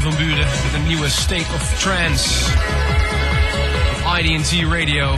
van Buren met een nieuwe State of Trance op IDT Radio.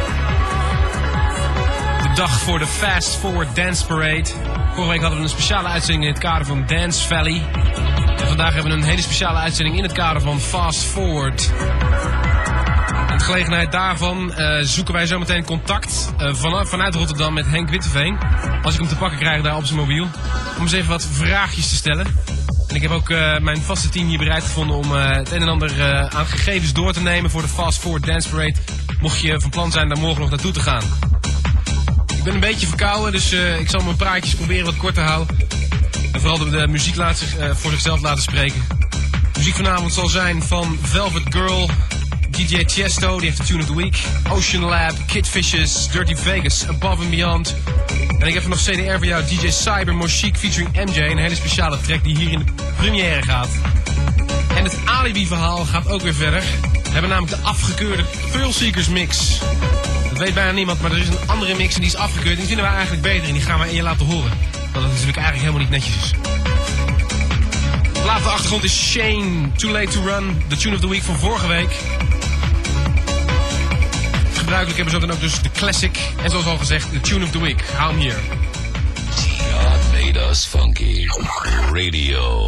De dag voor de Fast Forward Dance Parade. Vorige week hadden we een speciale uitzending in het kader van Dance Valley. En vandaag hebben we een hele speciale uitzending in het kader van Fast Forward. In de gelegenheid daarvan zoeken wij zometeen contact vanuit Rotterdam met Henk Witteveen. Als ik hem te pakken krijg daar op zijn mobiel. Om eens even wat vraagjes te stellen. En ik heb ook mijn vaste team hier bereid gevonden om het een en ander aan gegevens door te nemen voor de Fast Forward Dance Parade. Mocht je van plan zijn daar morgen nog naartoe te gaan. Ik ben een beetje verkouden, dus ik zal mijn praatjes proberen wat kort te houden. En vooral de muziek voor zichzelf laten spreken. De muziek vanavond zal zijn van Velvet Girl, DJ Tiesto, die heeft de Tune of the Week, Ocean Lab, Kid Vicious, Dirty Vegas, Above and Beyond. En ik heb nog CDR voor jou, DJ Cyber Mochique featuring MJ, een hele speciale track die hier in de première gaat. En het Alibi-verhaal gaat ook weer verder. We hebben namelijk de afgekeurde Thrill Seekers mix. Dat weet bijna niemand, maar er is een andere mix en die is afgekeurd. En die vinden wij eigenlijk beter en die gaan we aan je laten horen. Want dat natuurlijk eigenlijk helemaal niet netjes is. De plaat op de achtergrond is Shane, Too Late to Run, de Tune of the Week van vorige week. Gebruikelijk hebben ze dan ook dus de classic en zoals al gezegd, de Tune of the Week. Hou hem hier. God made us funky. Radio.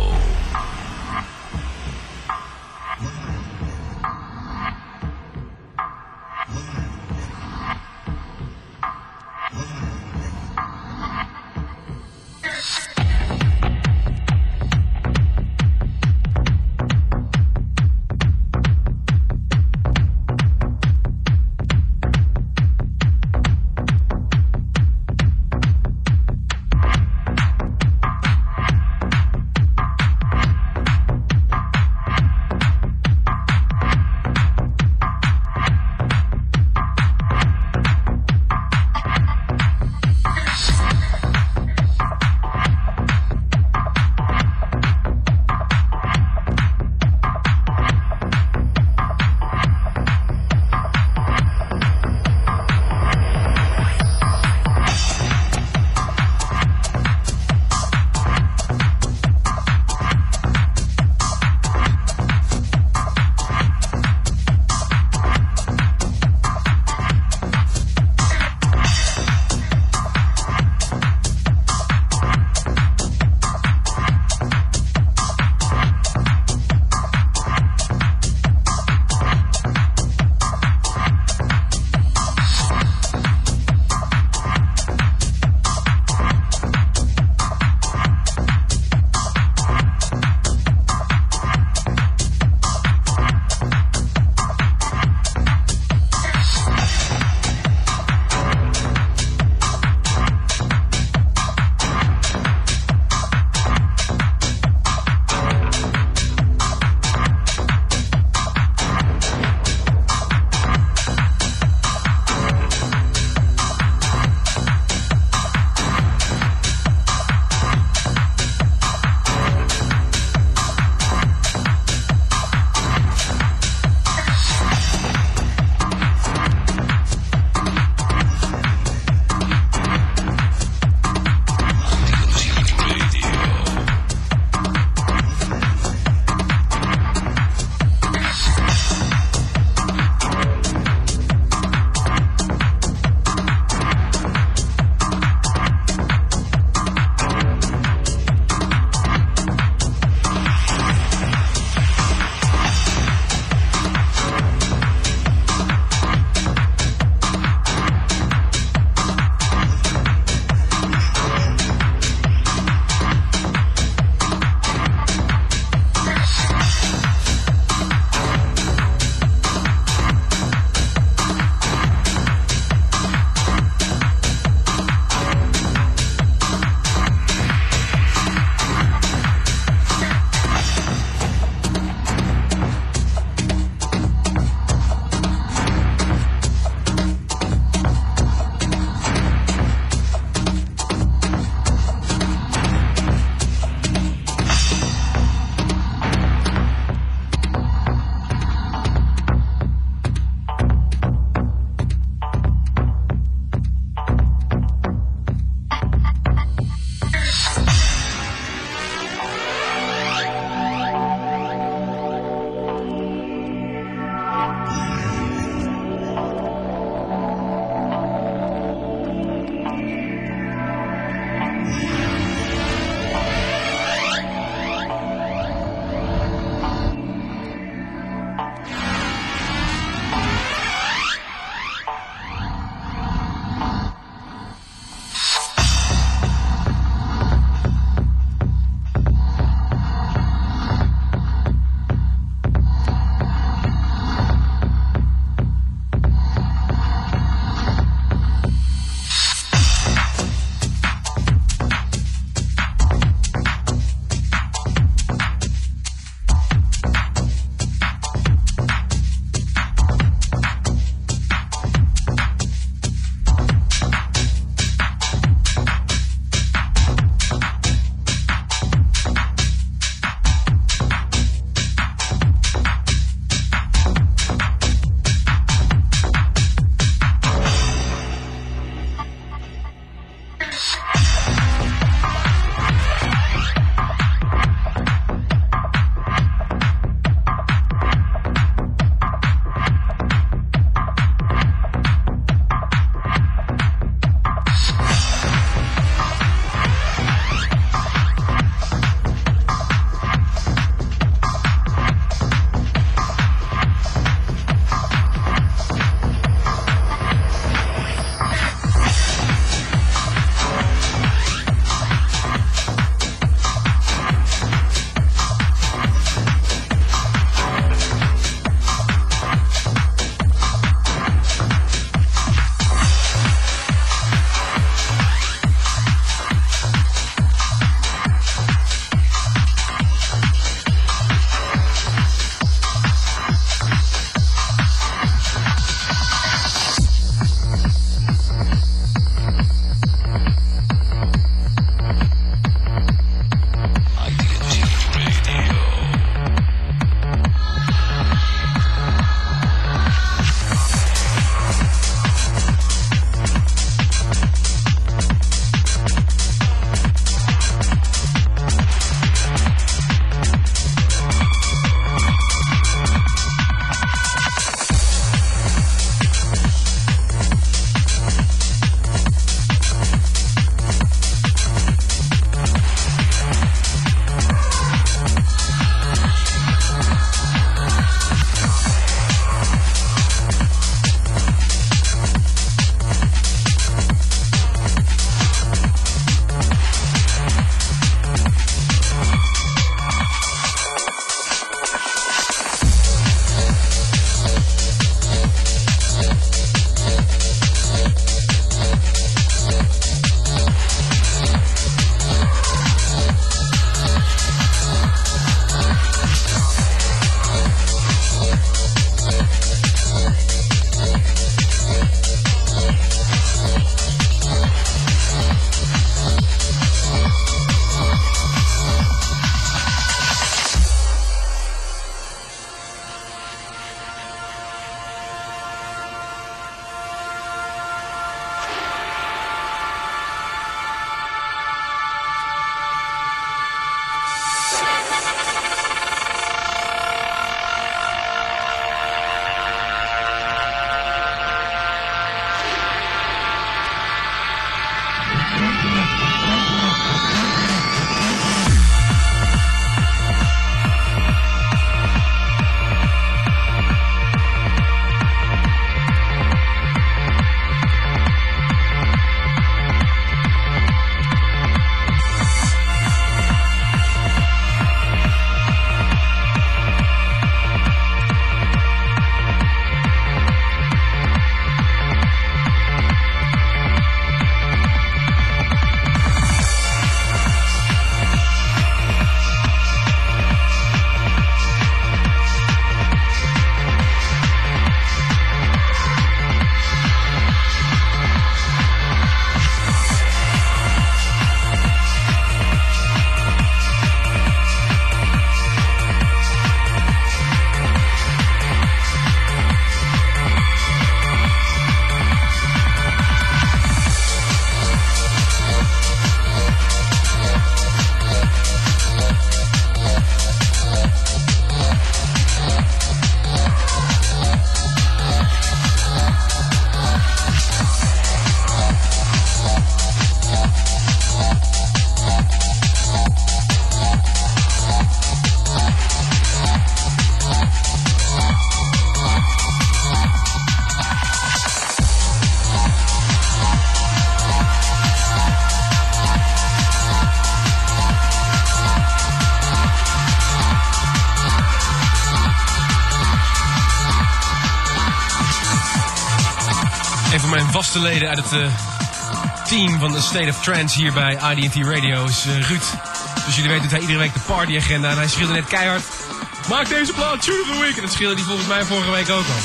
mijn vaste leden uit het team van de State of Trance hier bij IDT Radio is Ruud. Dus jullie weten doet hij iedere week de partyagenda en hij schreeuwde net keihard: maak deze plaat Tune of the Week! En dat schreeuwde hij volgens mij vorige week ook al.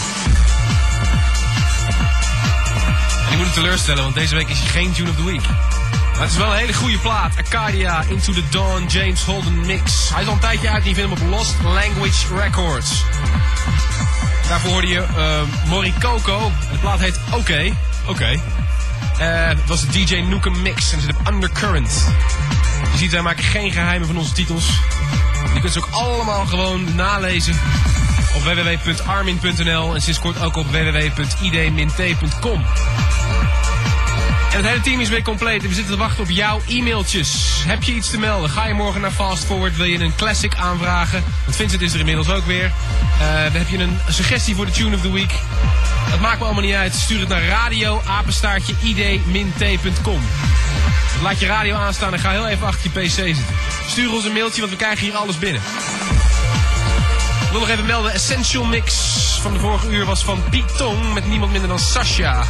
En ik moet hem teleurstellen, want deze week is hij geen Tune of the Week. Maar het is wel een hele goede plaat. Arcadia, Into the Dawn, James Holden mix. Hij is al een tijdje uit en je vindt hem op Lost Language Records. Daarvoor hoorde je Morikoko. De plaat heet Oké. Het was de DJ Nukem mix en zit op Undercurrent. Je ziet, wij maken geen geheimen van onze titels. Je kunt ze ook allemaal gewoon nalezen op www.armin.nl en sinds kort ook op www.id-t.com. En het hele team is weer compleet en we zitten te wachten op jouw e-mailtjes. Heb je iets te melden? Ga je morgen naar Fast Forward? Wil je een classic aanvragen? Want Vincent is er inmiddels ook weer. Heb je een suggestie voor de Tune of the Week? Dat maakt me allemaal niet uit. Stuur het naar radio@id-t.com. Laat je radio aanstaan en ga heel even achter je pc zitten. Stuur ons een mailtje, want we krijgen hier alles binnen. Ik wil nog even melden, Essential Mix van de vorige uur was van Piet Tong met niemand minder dan Sasha.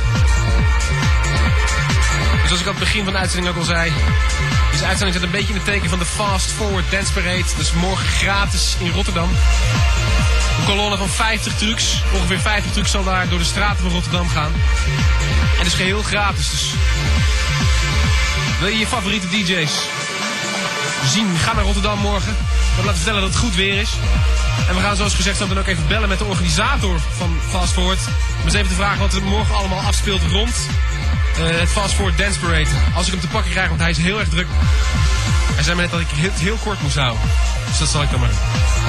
Dus als ik aan het begin van de uitzending ook al zei, deze uitzending zit een beetje in het teken van de Fast Forward Dance Parade. Dus morgen gratis in Rotterdam. Een kolonne van 50 trucks. Ongeveer 50 trucks zal daar door de straten van Rotterdam gaan. En dus geheel gratis. Dus wil je je favoriete DJ's zien? Ga naar Rotterdam morgen. We laten vertellen dat het goed weer is. En we gaan zoals gezegd dan ook even bellen met de organisator van Fast Forward. Om eens even te vragen wat er morgen allemaal afspeelt rond het Fast Forward Dance Parade. Als ik hem te pakken krijg, want hij is heel erg druk. Hij zei me net dat ik het heel kort moest houden. Dus dat zal ik dan maar doen.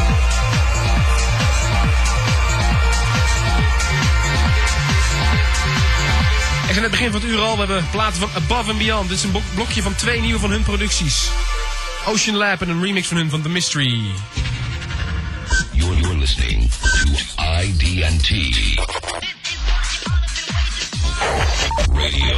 En aan het begin van het uur al, we hebben platen van Above and Beyond. Dit is een blokje van 2 nieuwe van hun producties. Ocean Lab en een remix van hun van The Mystery. You're listening to ID&T Radio.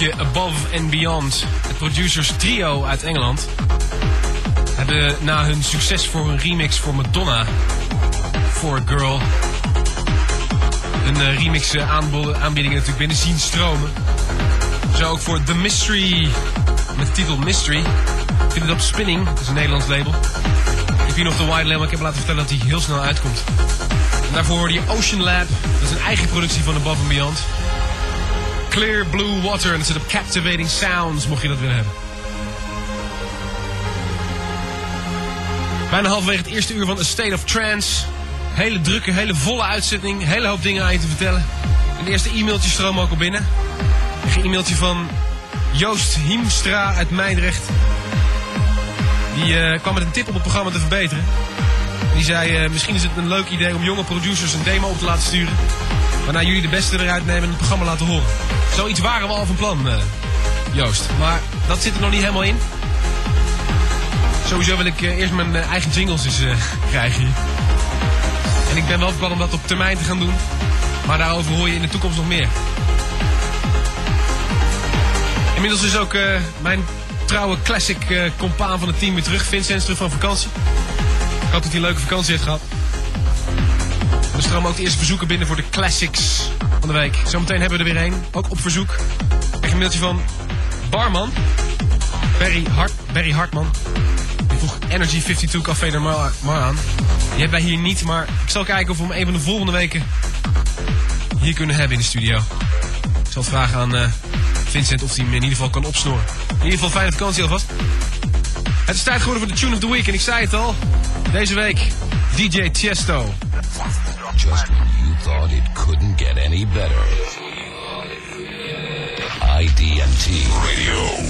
groepje Above and Beyond, het producers trio uit Engeland, hebben na hun succes voor een remix voor Madonna, For a Girl, een remix aanbiedingen natuurlijk binnen zien stromen. Zo ook voor The Mystery, met de titel Mystery. Ik vind het op Spinning, dat is een Nederlands label. Ik heb hier nog de White Label, maar ik heb laten vertellen dat hij heel snel uitkomt. En daarvoor hoorde je Ocean Lab, dat is een eigen productie van Above and Beyond. Clear Blue Water, en dat zit op Captivating Sounds, mocht je dat willen hebben. Bijna halverwege het eerste uur van A State of Trance. Hele drukke, hele volle uitzending, hele hoop dingen aan je te vertellen. En de eerste e-mailtjes stromen ook al binnen. Een e-mailtje van Joost Hiemstra uit Meidrecht. Die kwam met een tip om het programma te verbeteren. Die zei, misschien is het een leuk idee om jonge producers een demo op te laten sturen. Waarna jullie de beste eruit nemen en het programma laten horen. Zoiets waren we al van plan, Joost. Maar dat zit er nog niet helemaal in. Sowieso wil ik eerst mijn eigen jingles eens krijgen hier. En ik ben wel van plan om dat op termijn te gaan doen. Maar daarover hoor je in de toekomst nog meer. Inmiddels is ook mijn trouwe classic compaan van het team weer terug. Vincent is terug van vakantie. Ik hoop dat hij een leuke vakantie heeft gehad. We stromen ook de eerste verzoeken binnen voor de classics van de week. Zometeen hebben we er weer een, ook op verzoek. Ik krijg een mailtje van Barman. Barry Hartman. Die vroeg Energy 52 Café de Mar aan. Die hebben wij hier niet, maar ik zal kijken of we hem een van de volgende weken hier kunnen hebben in de studio. Ik zal het vragen aan Vincent of hij hem in ieder geval kan opsnoren. In ieder geval fijne vakantie alvast. Het is tijd geworden voor de Tune of the Week en ik zei het al. Deze week DJ Tiesto. Just when you thought it couldn't get any better. IDNT Radio.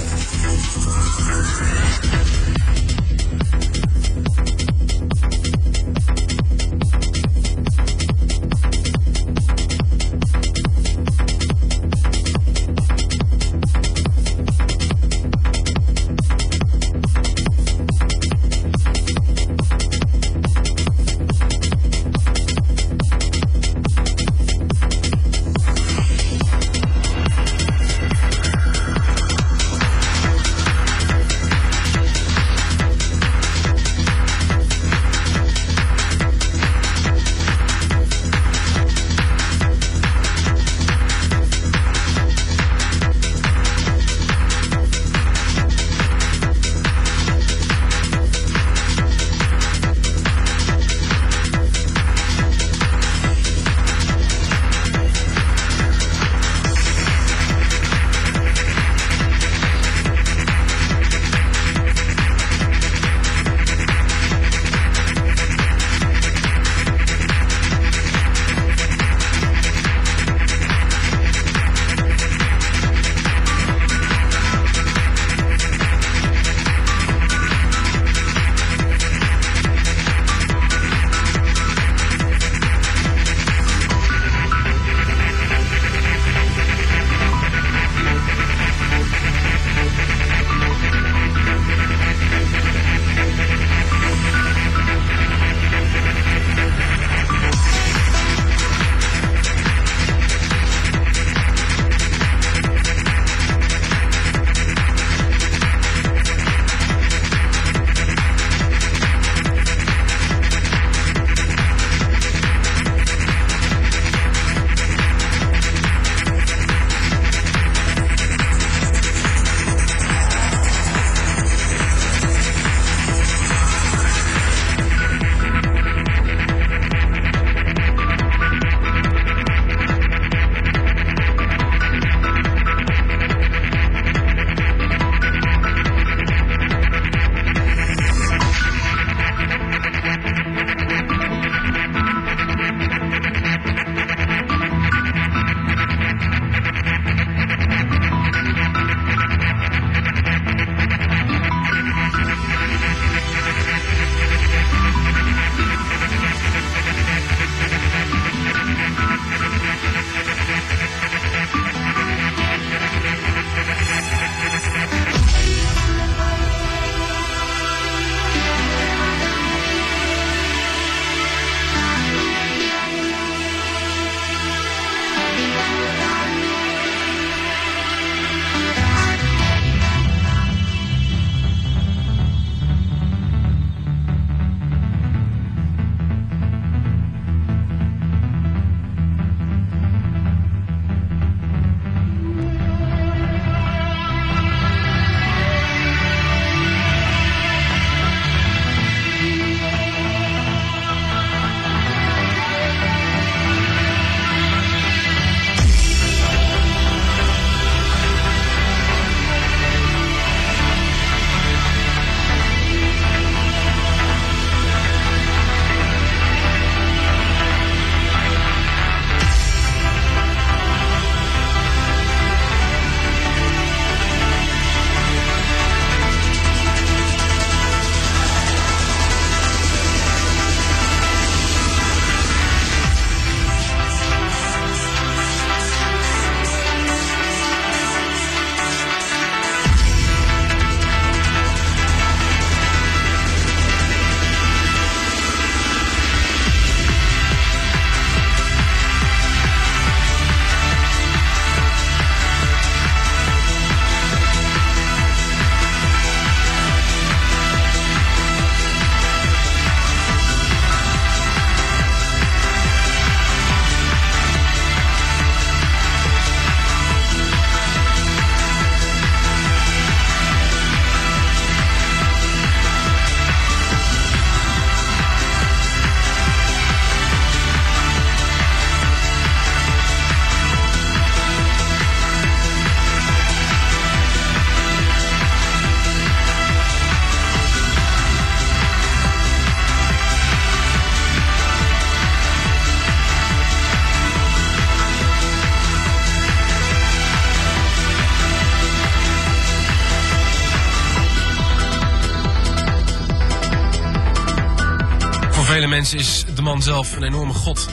vele mensen is de man zelf een enorme god.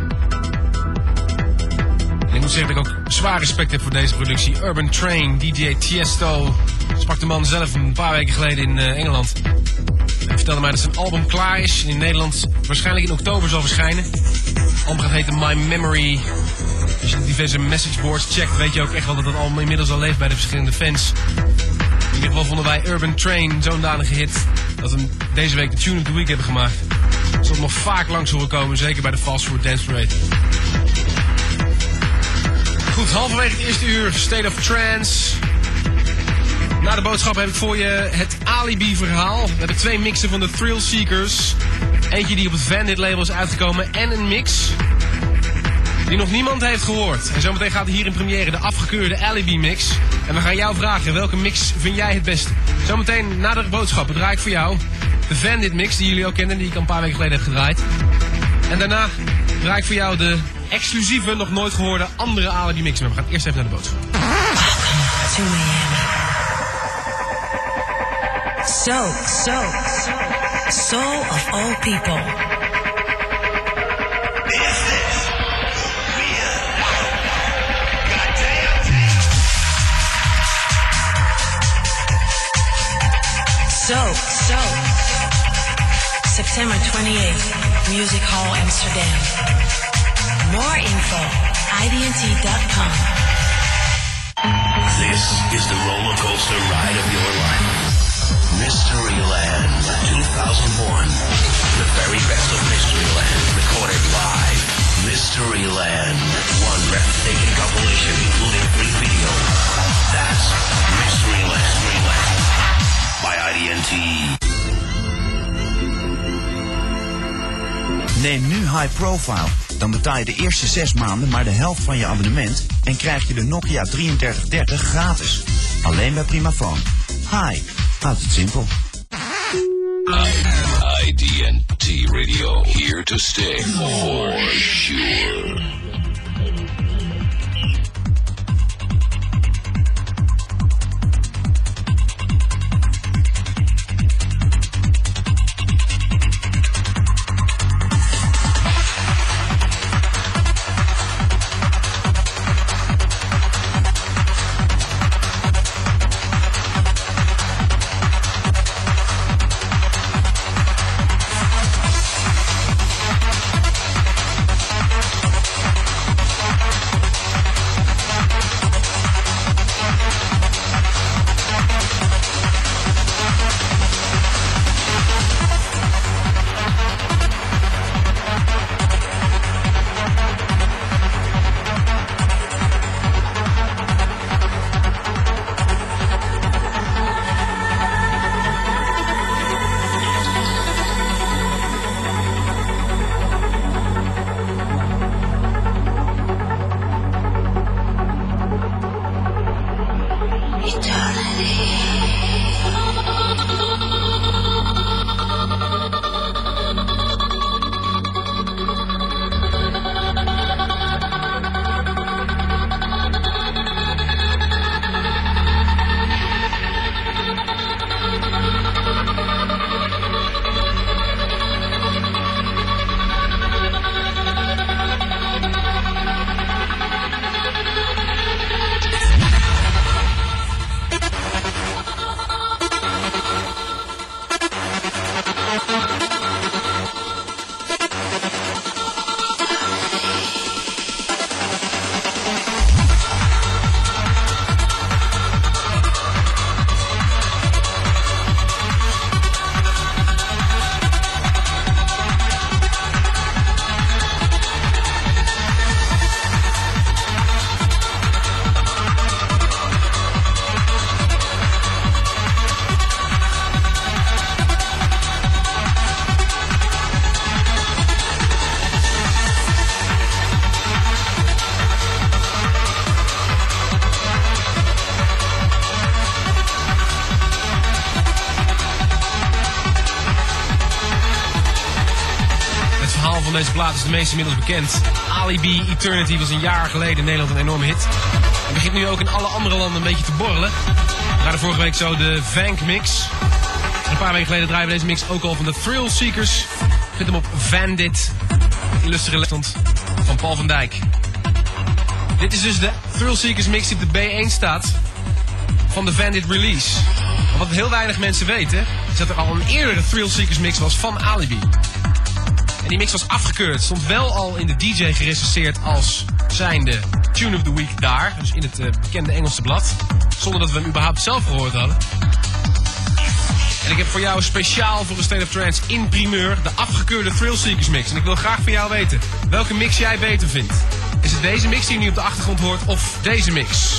En ik moet zeggen dat ik ook zwaar respect heb voor deze productie. Urban Train, DJ Tiesto, sprak de man zelf een paar weken geleden in Engeland. Hij vertelde mij dat zijn album klaar is en in Nederland waarschijnlijk in oktober zal verschijnen. Het album gaat heten My Memory. Als je de diverse messageboards checkt, weet je ook echt wel dat het album inmiddels al leeft bij de verschillende fans. In ieder geval vonden wij Urban Train zo'n danige hit dat we deze week de Tune of the Week hebben gemaakt. Dat zal nog vaak langs horen komen, zeker bij de Fast Forward Dance Parade. Goed, halverwege het eerste uur, State of Trance. Na de boodschap heb ik voor je het Alibi-verhaal. We hebben 2 mixen van de Thrill Seekers. Eentje die op het Vandit label is uitgekomen en een mix die nog niemand heeft gehoord. En zometeen gaat hier in première de afgekeurde Alibi-mix. En we gaan jou vragen, welke mix vind jij het beste? Zometeen na de boodschappen draai ik voor jou de Vandit-mix, die jullie ook kennen, die ik al een paar weken geleden heb gedraaid. En daarna draai ik voor jou de exclusieve, nog nooit gehoorde andere Alibi-mix. Maar we gaan eerst even naar de boodschap. To Miami. Soul of all people. So, September 28th, Music Hall Amsterdam. More info, idnt.com. This is the roller coaster ride of your life. Mysteryland 2001. The very best of Mysteryland recorded live. Mysteryland. One breathtaking compilation including free video. That's Mysteryland. By IDNT. Neem nu High Profile. Dan betaal je de eerste 6 maanden maar de helft van je abonnement en krijg je de Nokia 3330 gratis. Alleen bij Primaphone. Hi, houdt het simpel. IDNT Radio, here to stay for sure. van deze plaat is de meeste inmiddels bekend. Alibi Eternity was een jaar geleden in Nederland een enorme hit. En begint nu ook in alle andere landen een beetje te borrelen. We hadden vorige week zo de Vank mix. En een paar weken geleden draaien we deze mix ook al van de Thrill Seekers. Je vindt hem op Vandit. Illustere leefstand van Paul van Dijk. Dit is dus de Thrill Seekers mix die op de B1 staat van de Vandit release. Maar wat heel weinig mensen weten, is dat er al een eerdere Thrill Seekers mix was van Alibi. En die mix was afgekeurd. Stond wel al in de DJ gerecenseerd als zijnde Tune of the Week daar. Dus in het bekende Engelse blad. Zonder dat we hem überhaupt zelf gehoord hadden. En ik heb voor jou speciaal voor een State of Trance in primeur de afgekeurde Thrill Seekers mix. En ik wil graag van jou weten welke mix jij beter vindt. Is het deze mix die je nu op de achtergrond hoort of deze mix?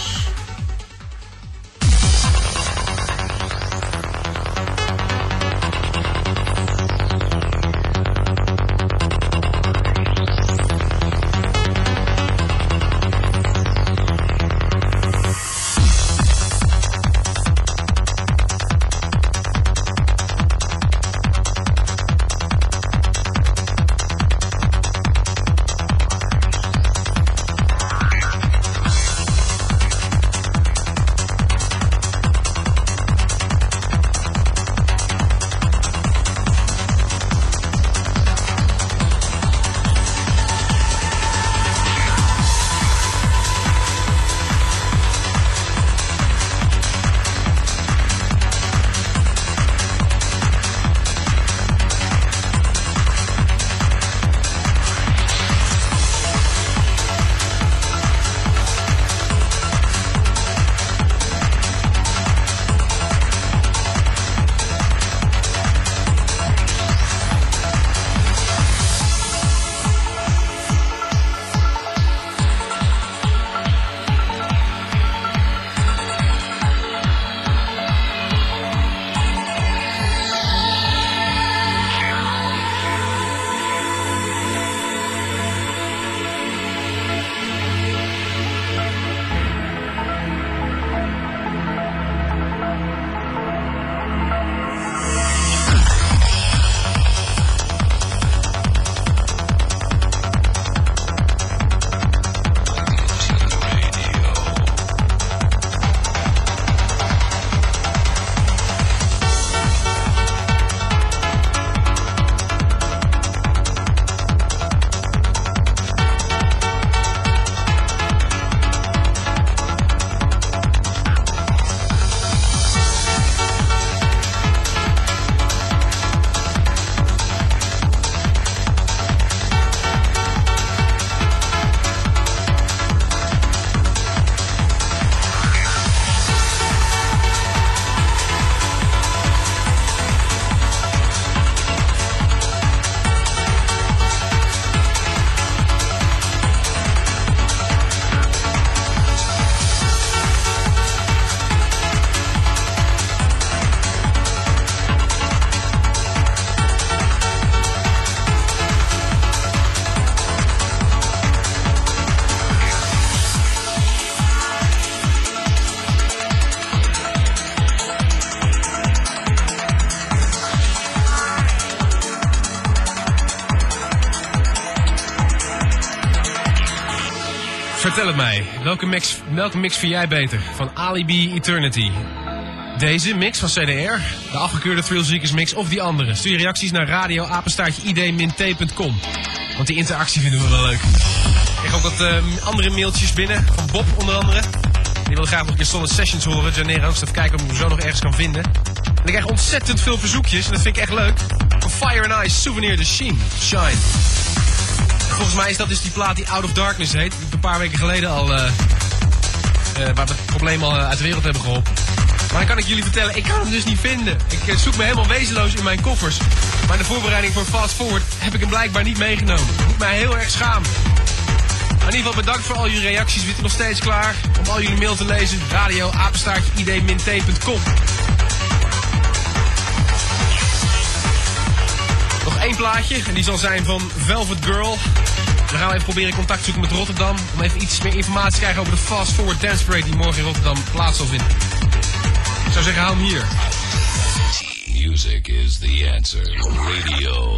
Vertel het mij. Welke mix vind jij beter? Van Alibi Eternity. Deze mix van CDR, de afgekeurde Thrill Seekers mix of die andere? Stuur je reacties naar radio@id-t.com. Want die interactie vinden we wel leuk. Ik krijg ook wat andere mailtjes binnen. Van Bob onder andere. Die wil graag nog een keer Solid Sessions horen. Janera ook, even kijken of ik hem zo nog ergens kan vinden. En ik krijg ontzettend veel verzoekjes. En dat vind ik echt leuk. Van Fire and Ice, Souvenir de Shine. Volgens mij is dat dus die plaat die Out of Darkness heet. Die ik een paar weken geleden al... waar we het probleem al uit de wereld hebben geholpen. Maar dan kan ik jullie vertellen, ik kan hem dus niet vinden. Ik zoek me helemaal wezenloos in mijn koffers. Maar in de voorbereiding voor Fast Forward heb ik hem blijkbaar niet meegenomen. Ik moet mij heel erg schamen. In ieder geval bedankt voor al jullie reacties. We zitten nog steeds klaar om al jullie mail te lezen. radio@id-t.com. Nog één plaatje en die zal zijn van Velvet Girl. Dan gaan we even proberen contact te zoeken met Rotterdam. Om even iets meer informatie te krijgen over de Fast Forward Dance Parade die morgen in Rotterdam plaats zal vinden. Ik zou zeggen, hou hem hier. Music is the answer. Radio.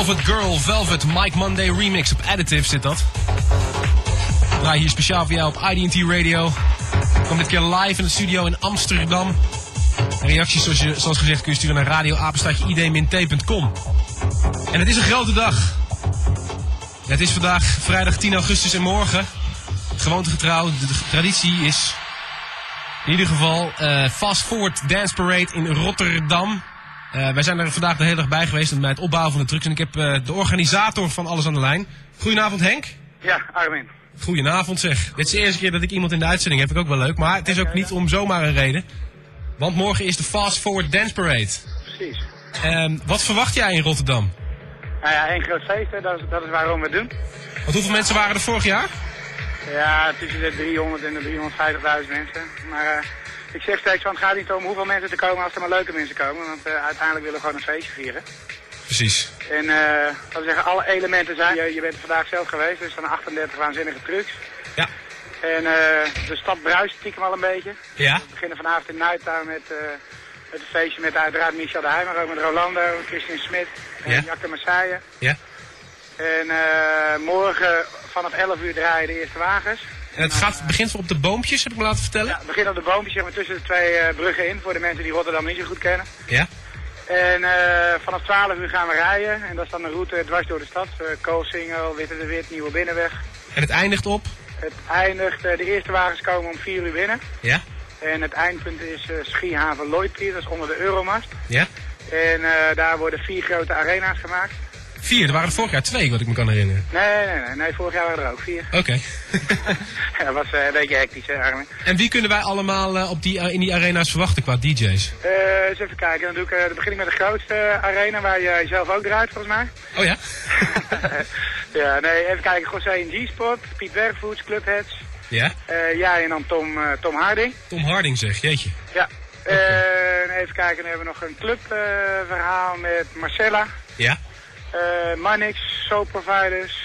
Velvet Girl, Velvet, Mike Monday remix op Additive zit dat. Ik draai hier speciaal voor jou op IDT Radio. Ik kom dit keer live in de studio in Amsterdam. En reacties zoals gezegd kun je sturen naar radioapenstaatje-id-t.com. En het is een grote dag. Het is vandaag vrijdag 10 augustus en morgen, gewoontegetrouw, de traditie is in ieder geval Fast Forward Dance Parade in Rotterdam. Wij zijn er vandaag de hele dag bij geweest bij het opbouwen van de trucks. En ik heb de organisator van alles aan de lijn. Goedenavond Henk. Ja, Armin. Goedenavond zeg. Dit is de eerste keer dat ik iemand in de uitzending heb. Vind ik ook wel leuk. Maar het is ook niet om zomaar een reden. Want morgen is de Fast Forward Dance Parade. Precies. Wat verwacht jij in Rotterdam? Nou ja, één groot feest, hè. Dat is waarom we het doen. Want hoeveel mensen waren er vorig jaar? Ja, tussen de 300 en de 350.000 mensen. Maar ik zeg steeds van, het gaat niet om hoeveel mensen er komen als er maar leuke mensen komen. Want uiteindelijk willen we gewoon een feestje vieren. Precies. En laten we zeggen, alle elementen zijn. Je bent er vandaag zelf geweest, dus er staan 38 waanzinnige trucks. Ja. En de stad bruist stiekem al een beetje. Ja. We beginnen vanavond in Nighttown met een feestje met uiteraard Michel de Heij, maar ook met Rolando, Christian Smit en Ja. Jacke Messiah. Ja. En morgen vanaf 11 uur draaien de eerste wagens. En het begint op de boompjes, heb ik me laten vertellen? Ja, het begint op de boompjes, zeg maar, tussen de twee bruggen in, voor de mensen die Rotterdam niet zo goed kennen. Ja. En vanaf 12 uur gaan we rijden, en dat is dan een route dwars door de stad. Koolsingel, Witte de Wit, Nieuwe Binnenweg. En het eindigt op? Het eindigt, de eerste wagens komen om 4 uur binnen. Ja. En het eindpunt is Schiehaven Lloydpier, dat is onder de Euromast. Ja. En daar worden 4 grote arena's gemaakt. 4, er waren er vorig jaar 2, wat ik me kan herinneren. Nee, vorig jaar waren er ook 4. Oké. Ja, dat was een beetje hectisch, hè, Armin. En wie kunnen wij allemaal in die arena's verwachten qua DJ's? Eens even kijken, dan begin ik met de grootste arena waar jij zelf ook draait, volgens mij. Oh ja? Ja, nee, even kijken, José in G-Spot, Piet Bergvoets, Clubheads. Ja? Jij en dan Tom Harding. Tom Harding zeg, jeetje. Ja. Even kijken, dan hebben we nog een clubverhaal met Marcella. Ja? Manix, Soul Providers,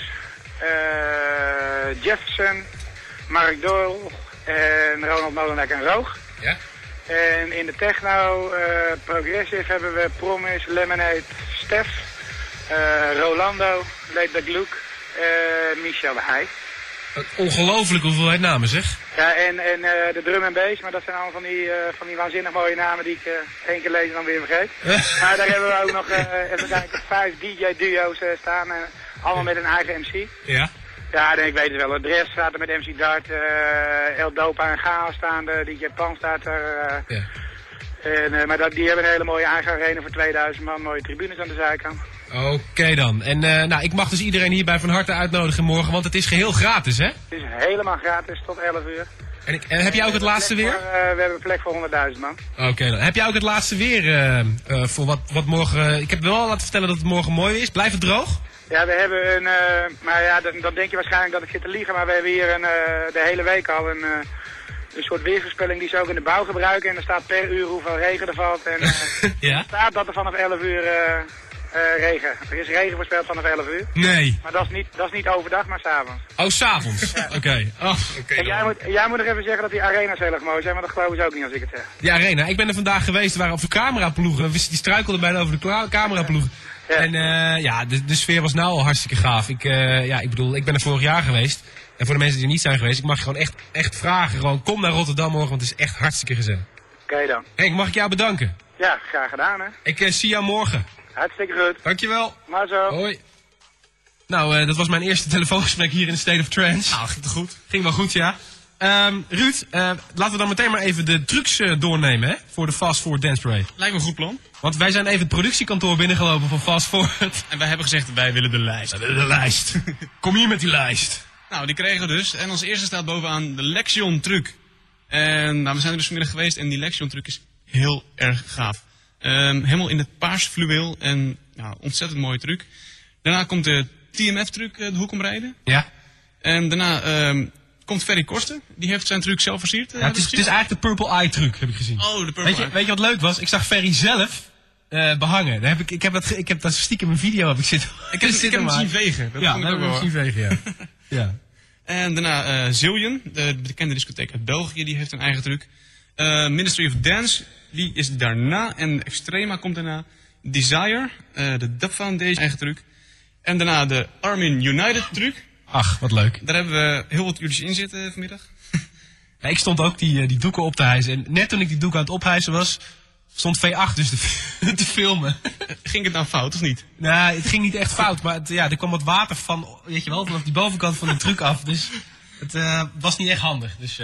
Jefferson, Mark Doyle en Ronald Molenaar en Roog. Ja? En in de techno, Progressive hebben we Promise, Lemonade, Stef, Rolando, Late Back Luke, Michel de Heij. Ongelooflijk hoeveelheid namen zeg. Ja, en de drum en bass, maar dat zijn allemaal van die waanzinnig mooie namen die ik 1 keer lees en dan weer vergeet. Maar daar hebben we ook nog, even kijken, 5 DJ-duo's staan, allemaal met een eigen MC. Ja? Ja, ik weet het wel. De rest staat er met MC Dart, El Dopa en Chaos staan, DJ Pan staat er. Ja. Maar die hebben een hele mooie eigen arena voor 2000 man, mooie tribunes aan de zijkant. Oké dan. En ik mag dus iedereen hierbij van harte uitnodigen morgen, want het is geheel gratis, hè? Het is helemaal gratis tot 11 uur. En heb jij ook het laatste weer? We hebben een plek voor 100.000 man. Oké dan. Heb jij ook het laatste weer voor wat morgen... Ik heb wel laten vertellen dat het morgen mooi is. Blijft het droog? Ja, we hebben maar ja, dan denk je waarschijnlijk dat ik zit te liegen, maar we hebben hier de hele week al een soort weersvoorspelling die ze ook in de bouw gebruiken. En er staat per uur hoeveel regen er valt. En ja? er staat dat er vanaf 11 uur regen. Er is regen voorspeld vanaf 11 uur. Nee. Maar dat is niet overdag, maar s'avonds. Oh, s'avonds? Ja. Oké. En jij moet nog even zeggen dat die arena's heel erg mooi zijn, maar dat geloven ze ook niet als ik het zeg. Die arena. Ik ben er vandaag geweest, we waren op de cameraploegen. Die struikelden bijna over de cameraploegen. Ja. En de sfeer was nou al hartstikke gaaf. Ik bedoel, ik ben er vorig jaar geweest. En voor de mensen die er niet zijn geweest, ik mag je gewoon echt vragen. Gewoon, kom naar Rotterdam morgen, want het is echt hartstikke gezellig. Oké dan. Henk, mag ik jou bedanken? Ja, graag gedaan hè. Ik zie jou morgen. Hartstikke goed. Dankjewel. Maar zo. Hoi. Nou, dat was mijn eerste telefoongesprek hier in de State of Trance. Nou, ging het goed? Ging wel goed, ja. Ruud, laten we dan meteen maar even de trucs doornemen, hè? Voor de Fast Forward Dance Parade. Lijkt me een goed plan. Want wij zijn even het productiekantoor binnengelopen van Fast Forward. En wij hebben gezegd, wij willen de lijst. Wij willen de lijst. Kom hier met die lijst. Nou, die kregen we dus. En als eerste staat bovenaan de Lexion truc. En we zijn er dus vanmiddag geweest en die Lexion truc is heel erg gaaf. Helemaal in het paars fluweel en ontzettend mooie truc. Daarna komt de TMF truc de hoek omrijden. Ja. En daarna komt Ferry Korsten. Die heeft zijn truc zelf versierd. Ja, het is eigenlijk de Purple Eye truc, heb ik gezien. Oh, de Purple Eye. Weet je wat leuk was? Ik zag Ferry zelf behangen. Ik heb dat stiekem een video heb ik zitten. Ik heb hem zien vegen. Dat ja, heb ik hem zien vegen, ja. Ja. En daarna Zillion, de bekende discotheek uit België, die heeft een eigen truc. Ministry of Dance, die is daarna. En Extrema komt daarna. Desire, de Dub Foundation, eigen truc. En daarna de Armin United truc. Ach, wat leuk. Daar hebben we heel wat uurtjes in zitten vanmiddag. Ja, ik stond ook die doeken op te hijsen. En net toen ik die doeken aan het ophijsen was, stond V8 dus te filmen. Ging het nou fout of niet? Nou, het ging niet echt fout, maar er kwam wat water van, weet je wel, vanaf die bovenkant van de truc af. Dus het was niet echt handig. Dus,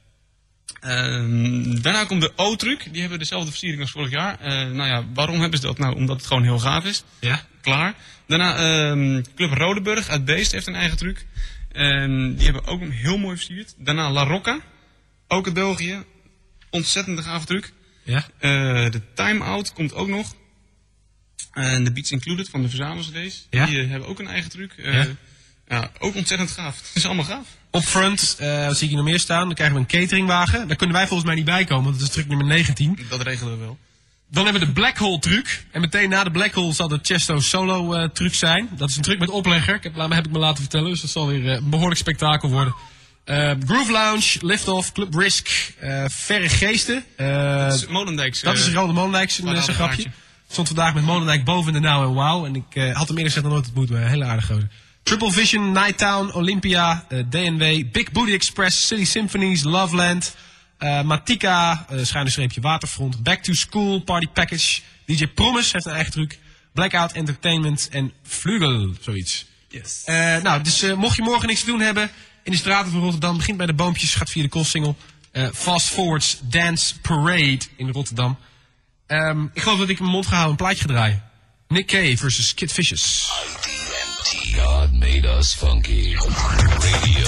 daarna komt de O-truc. Die hebben dezelfde versiering als vorig jaar. Waarom hebben ze dat? Nou, omdat het gewoon heel gaaf is. Ja. Klaar. Daarna Club Rodeburg uit Beest heeft een eigen truc. Die hebben ook heel mooi versierd. Daarna La Rocca. Ook uit België. Ontzettend gave truc. Ja. De Time Out komt ook nog. En de Beats Included van de Verzamels-CD's. Ja. Die hebben ook een eigen truc. Ja. Ook ontzettend gaaf. Het is allemaal gaaf. Op front, wat zie ik hier nog meer staan? Dan krijgen we een cateringwagen. Daar kunnen wij volgens mij niet bij komen, want dat is truc nummer 19. Dat regelen we wel. Dan hebben we de Black Hole truc. En meteen na de Black Hole zal de Chesto solo truc zijn. Dat is een truc met oplegger. Heb ik me laten vertellen. Dus dat zal weer een behoorlijk spektakel worden. Groove Lounge, Liftoff, Club Risk, Verre Geesten. Dat is Molendijks. Dat is Ronald Molendijks zijn grapje. Stond vandaag met Molendijk boven in de Now en Wow. En ik had hem eerder gezegd nog nooit het moet, maar een hele aardige gozer. Triple Vision, Nighttown, Olympia, DNW, Big Booty Express, City Symphonies, Loveland, Matika, _streepje Waterfront, Back to School, Party Package, DJ Promise heeft een eigen truc, Blackout Entertainment en Vlugel, zoiets. Yes. Dus mocht je morgen niks te doen hebben in de straten van Rotterdam, begint bij de Boompjes, gaat via de Koolsingel. Fast Forwards Dance Parade in Rotterdam. Ik geloof dat ik mijn mond ga houden, een plaatje ga draaien. Nick Cave versus Kid Vicious. God made us funky. Radio.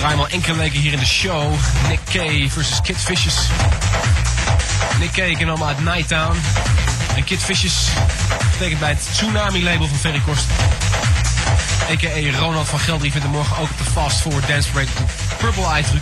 draai hem al enkele weken hier in de show. Nick Kay versus Kid Vicious. Nick Kay ken allemaal uit Nighttown. En Kid Vicious betekent bij het Tsunami-label van Ferry Korst. A.k.a. Ronald van Gelder. Die vindt hem morgen ook op de Fast Forward Dance Parade. Purple Eye truc.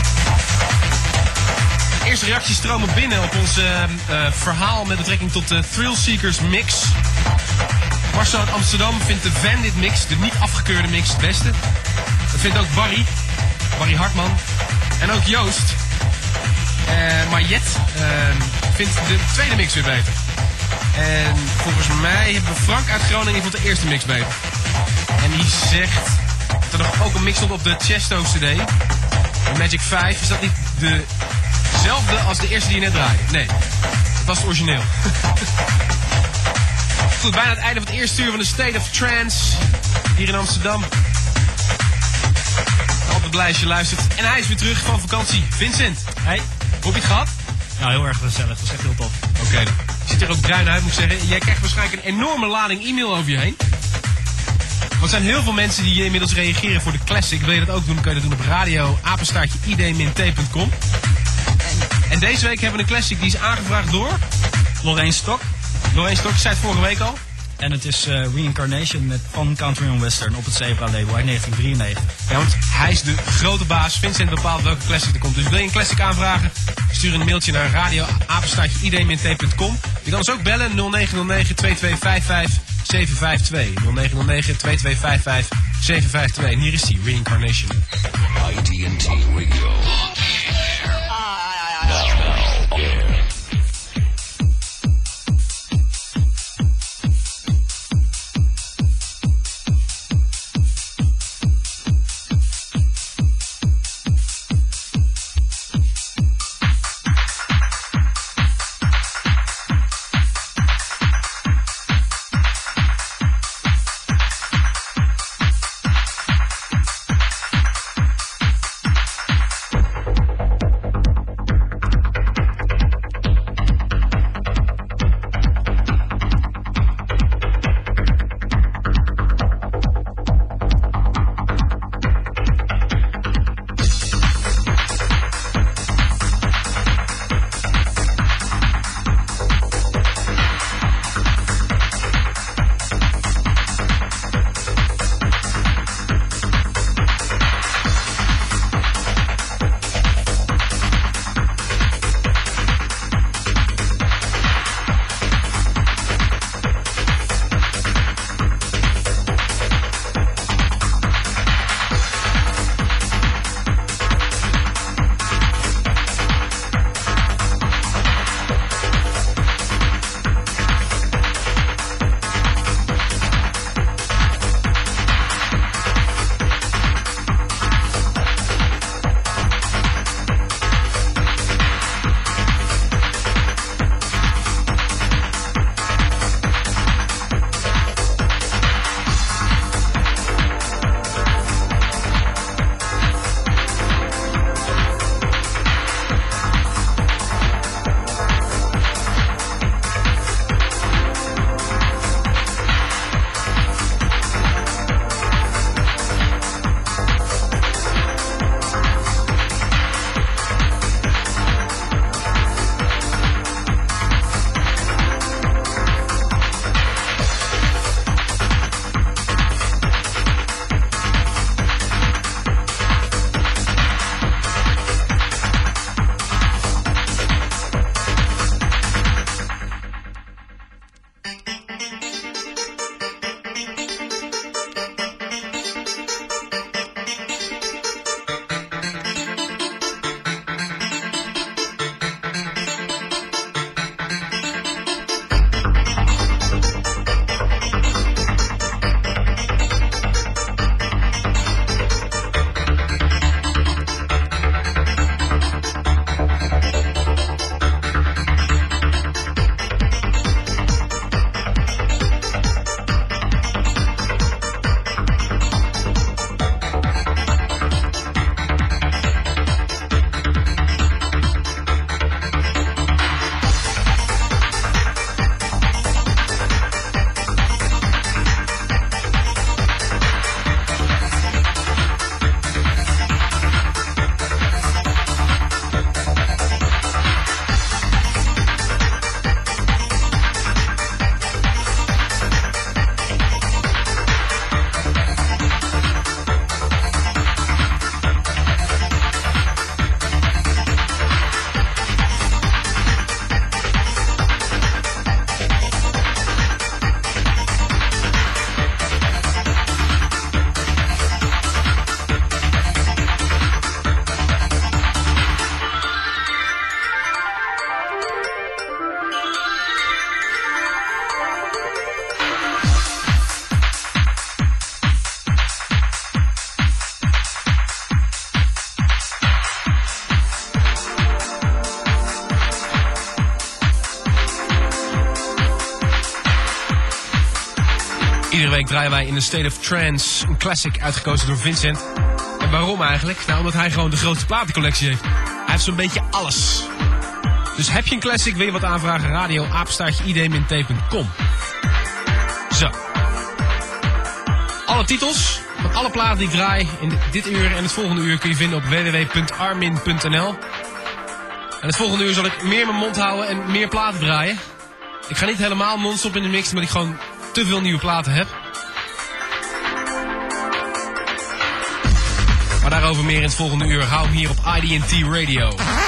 De eerste reacties stromen binnen op ons verhaal met betrekking tot de Thrill Seekers mix. Marcel uit Amsterdam vindt de Vandit mix, de niet afgekeurde mix, het beste. Dat vindt ook Barry Hartman. En ook Joost. Maar Jet vindt de tweede mix weer beter. En volgens mij hebben we Frank uit Groningen vond de eerste mix beter. En die zegt dat er nog ook een mix stond op de Chesto CD. De Magic 5. Is dat niet dezelfde als de eerste die je net draaide? Nee, dat was het origineel. Goed, bijna het einde van het eerste uur van de State of Trance. Hier in Amsterdam. Altijd blij als je luistert. En hij is weer terug van vakantie. Vincent. Hey, hoe heb je het gehad? Nou, heel erg gezellig. Dat is echt heel tof. Oké. Je ziet er ook bruin uit, moet ik zeggen. Jij krijgt waarschijnlijk een enorme lading e-mail over je heen. Want er zijn heel veel mensen die inmiddels reageren voor de classic. Wil je dat ook doen, kun je dat doen op radio@id-t.com. En deze week hebben we een classic die is aangevraagd door Lorraine Stok. Lorraine Stok, zei het vorige week al. En het is Reincarnation van Country and Western op het Zebra label uit 1993. Ja, want hij is de grote baas. Vincent bepaalt welke classic er komt. Dus wil je een classic aanvragen? Stuur een mailtje naar radio@id-t.com. Je kan ons ook bellen 0909 2255 752. 0909 2255 752. En hier is die Reincarnation. IDT Radio. Now air. draaien wij in A State of Trance een classic uitgekozen door Vincent. En waarom eigenlijk? Nou, omdat hij gewoon de grootste platencollectie heeft. Hij heeft zo'n beetje alles. Dus heb je een classic, wil je wat aanvragen? Radio @id-t.com. Zo. Alle titels van alle platen die ik draai in dit uur en het volgende uur kun je vinden op www.armin.nl. En het volgende uur zal ik meer mijn mond houden en meer platen draaien. Ik ga niet helemaal non-stop in de mix, omdat ik gewoon te veel nieuwe platen heb. Maar daarover meer in het volgende uur. Hou hem hier op IDT Radio.